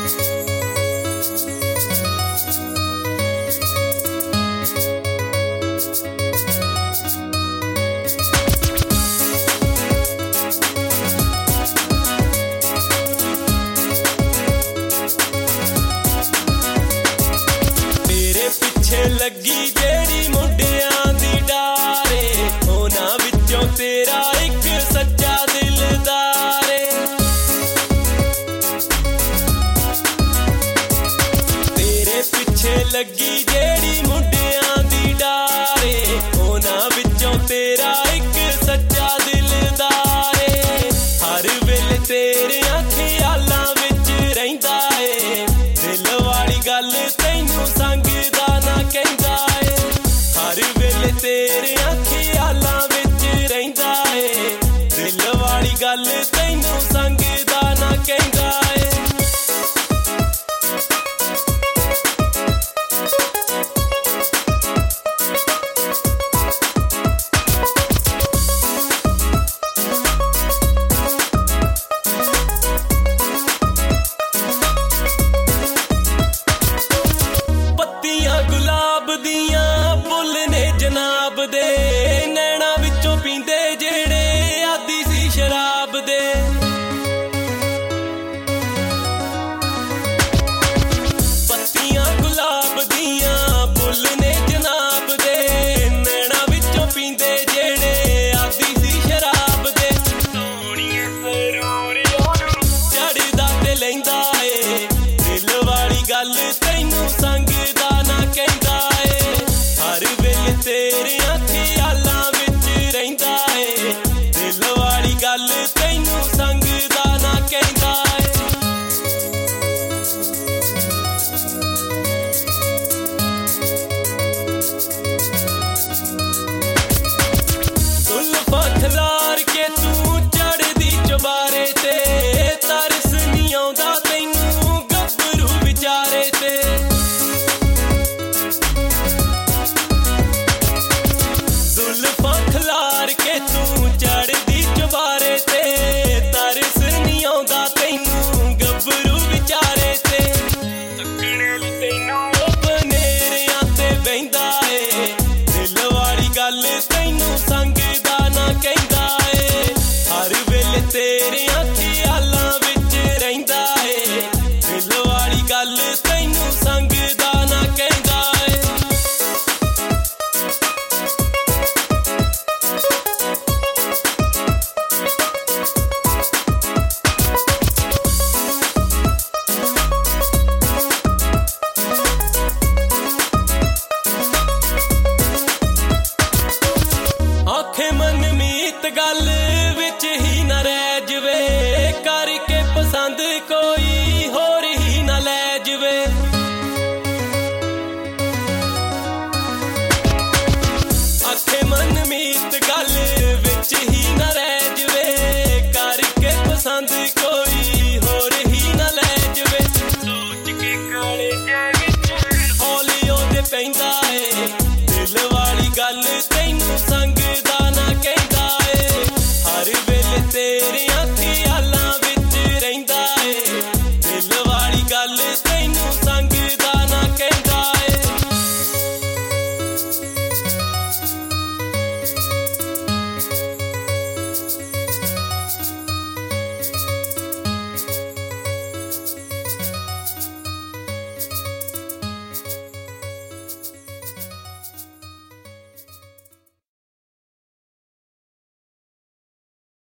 ਲੱਗੀ ਜਿਹੜੀ ਮੁੰਡਿਆਂ ਦੀ ਡਾਰੇ ਉਹਨਾਂ ਵਿੱਚੋਂ ਤੇਰਾ ਇੱਕ ਸੱਚਾ ਦਿਲਦਾਰ ਏ। ਤੇਰੇ ਪਿੱਛੇ ਲੱਗੀ ਜਿਹੜੀ ਮੁੰਡਿਆਂ ਦੀ ਡਾਰੇ ਉਹਨਾਂ ਵਿੱਚੋਂ ਤੇਰਾ ਇੱਕ ਸੱਚਾ ਦਿਲਦਾਰ ਏ। ਹਰ ਵੇਲੇ ਤੇਰਿਆਂ ਖਿਆਲਾਂ ਵਿੱਚ ਰਹਿੰਦਾ ਏ ਦਿਲ ਵਾਲੀ ਗੱਲ ਤੈਨੂੰ ਸੰਗਦਾ ਨਾ ਕਹਿੰਦਾ ਏ। ਹਰ ਵੇਲੇ ਤੇਰਿਆਂ ਖਿਆਲਾਂ ਵਿੱਚ ਰਹਿੰਦਾ ਏ ਦਿਲ ਵਾਲੀ ਗੱਲ ਤੈਨੂੰ ਸੰਗਦਾ ਨਾ ਕਹਿੰਦਾ ਏ। ਗੁਲਾਬ ਦੀਆਂ ਫੁੱਲ ਨੇ ਜਨਾਬ ਦੇ ਨੈਣਾ ਵਿੱਚੋਂ ਪੀਂਦੇ ਜਿਹੜੇ ਆਦੀ ਸੀ ਸ਼ਰਾਬ ਦੇ। ਪੱਤੀਆਂ ਗੁਲਾਬ ਦੀਆਂ ਫੁੱਲ ਨੇ ਜਨਾਬ ਦੇ ਨੈਣਾ ਵਿੱਚੋਂ ਪੀਂਦੇ ਜਿਹੜੇ ਆਦੀ ਸੀ ਸ਼ਰਾਬ ਦੇ। ਚੜਦਾ ਤੇ ਲੈਂਦਾ ਏ ਦਿਲ ਵਾਲੀ ਗੱਲ ਤੈਨੂੰ ਸੰਗਦਾ ਨਾ ਕਹਿੰਦਾ ਏ। ਹਰ ਵੇਲੇ ਤੇਰਿਆਂ ਖਿਆਲਾਂ ਵਿੱਚ ਰਹਿੰਦਾ ਏ ਦਿਲ ਵਾਲੀ ਗੱਲ ਤੈਨੂੰ ਸੰਗਦਾ ਨਾ ਕਹਿੰਦਾ ਏ। ਜ਼ੁਲਫਾਂ ਖਿਲਾਰ ਕੇ ਤੂੰ ਚੜ੍ਹਦੀ ਚੁਬਾਰੇ ਤੇ ਤਰਸ ਨੀ ਆਉਂਦਾ ਤੈਨੂੰ ਗੱਭਰੂ ਵਿਚਾਰੇ ਤੇ। ਜ਼ੁਲਫਾਂ ਖਿਲਾਰ ਕੇ ਤੂੰ ਚੜ੍ਹਦੀ ਚੁਬਾਰੇ ਤੇ ਤਰਸ ਨੀ ਆਉਂਦਾ ਤੈਨੂੰ ਗੱਭਰੂ ਵਿਚਾਰੇ ਤੇ। ਤੈਨੂੰ ਬਨੇਰਿਆਂ ਤੇ ਬਹਿੰਦਾ ਏ ਦਿਲ ਵਾਲੀ ਗੱਲ ਤੈਨੂੰ ਸੰਗਦਾ ਨਾ ਕਹਿੰਦਾ ਏ। ਹਰ ਵੇਲੇ ਤੇਰਿਆਂ ਖਿਆਲਾਂ ਵਿੱਚ ਰਹਿੰਦਾ ਏ ਦਿਲ ਵਾਲੀ ਗੱਲ ਤੈਨੂੰ ਸੰਗਦਾ ਨਾ ਕਹਿੰਦਾ ਏ। ਆਖੇ ਮਨਮੀਤ ਗੱਲ ਵਿੱਚ ਹੀ ਨਾ ਰਹਿ ਜਵੇ ਕਰਕੇ ਪਸੰਦ ਕੋਈ ਹੋਰ ਹੀ ਨਾ ਲੈ ਜਵੇ। ਆਖੇ ਮਨਮੀਤ ਗੱਲ ਵਿੱਚ ਹੀ ਨਾ ਰਹਿ ਜਵੇ ਕਰਕੇ ਪਸੰਦ ਕੋਈ ਹੋਰ ਹੀ ਨਾ ਲੈ ਜਵੇ। ਸੋਚ ਕੇ ਕਾਲੇ ਹੌਲੀ ਉਹਦੇ ਪੈਂਦਾ ਏ ਦਿਲ ਵਾਲੀ ਗੱਲ ਤੈਨੂੰ ਸੰਗਦਾ ਨਾ ਕਹਿੰਦਾ ਏ। ਹਰ ਵੇਲੇ ਤੇਰਿਆਂ ਖਿਆਲਾਂ ਵਿੱਚ ਰਹਿੰਦਾ ਏ ਦਿਲ